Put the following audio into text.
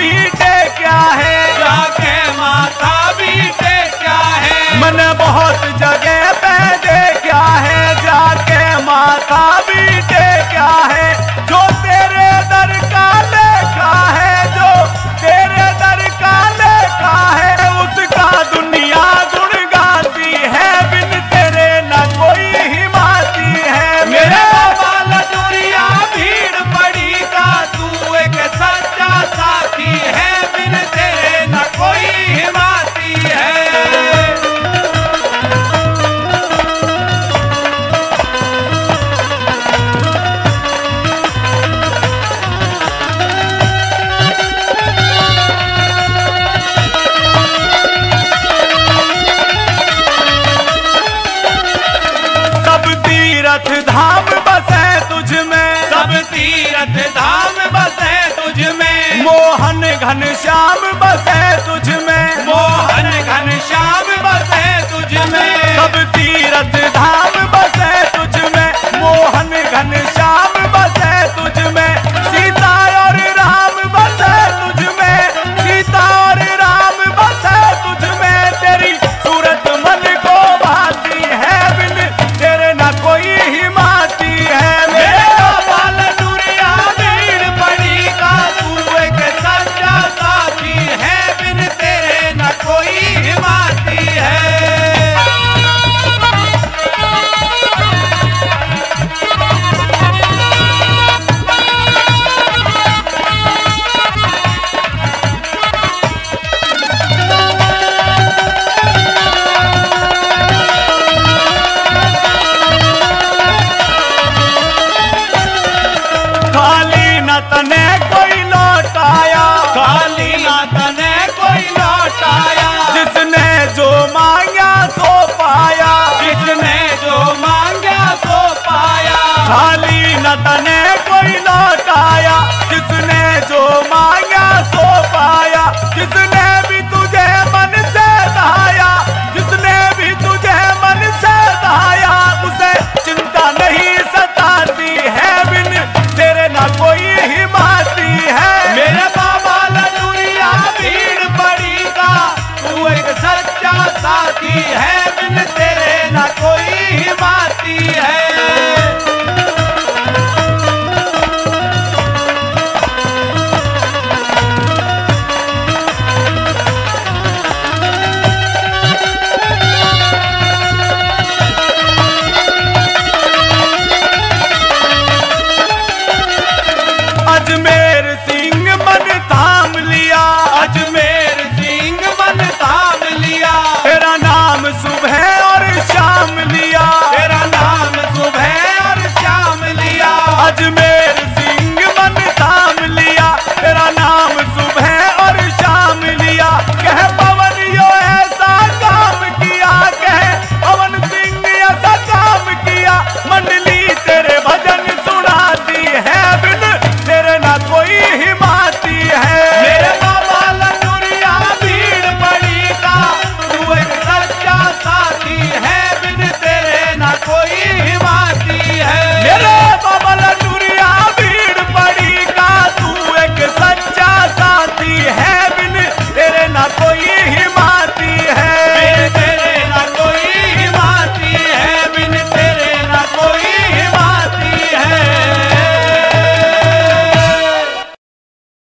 भी टेक्या है, जाके माथा भी टेक्या है। मैंने बहुत जगह पे देखा है, जाके माथा भी टेक्या है। जो तेरे दर का लेखा है, जो तेरे दर का लेखा है, उसका दुनिया गुण गाती है, बिन तेरे न कोई हिमाती है। मेरे बाबा लटूरिया भीड़ पड़ी का, तू एक सच्चा साथी है, बिन तेरे न कोई हिमाती है। सब तीरथ धाम बसे तुझ में, सब तीरथ धाम बसे तुझ में, मोहन घनश्याम बसे तुझ में, मोहन घनश्याम बसे तुझ में। सब तीरथ धाम बसे तुझ में, मोहन घनश्याम बसे तुझ में। सीता और राम बसे तुझ में, सीता और राम बसे तुझ में। तेरी सूरत मन को भाती है, बिन तेरे न कोई हिमाती है। मेरे बाबा लटूरिया भीड़ पड़ी का, तू एक सच्चा साथी है, बिन तेरे न कोई हिमाती है। खाली न तने कोई लौटाया, खाली ना तने कोई लौटाया, जिसने जो मांगा सो पाया। जिसने जो मांगा सो पाया। खाली न तने कोई लौटाया, जिसने जो मांगा सो पाया। जिसने भी तुझे मन से दहाया, जिसने भी तुझे मन से दहाया, उसे चिंता नहीं सताती है, बिन तेरे ना कोई हिमाती है। मेरे बाबा लटूरिया भीड़ पड़ी का, तू एक सच्चा साथी है, बिन तेरे न कोई हिमाती है। अजमेर सिंह मन थाम लिया, अजमेर सिंह मन थाम लिया, तेरा नाम सुबह और शाम लिया। तेरा नाम सुबह और शाम लिया। अजमेर सिंह मन थाम लिया, तेरा नाम सुबह और शाम लिया। कह पवन यो ऐसा काम किया, कह पवन सिंह ऐसा काम किया। मंडली तेरे भजन सुनाती है, बिन तेरे ना कोई हिम्मत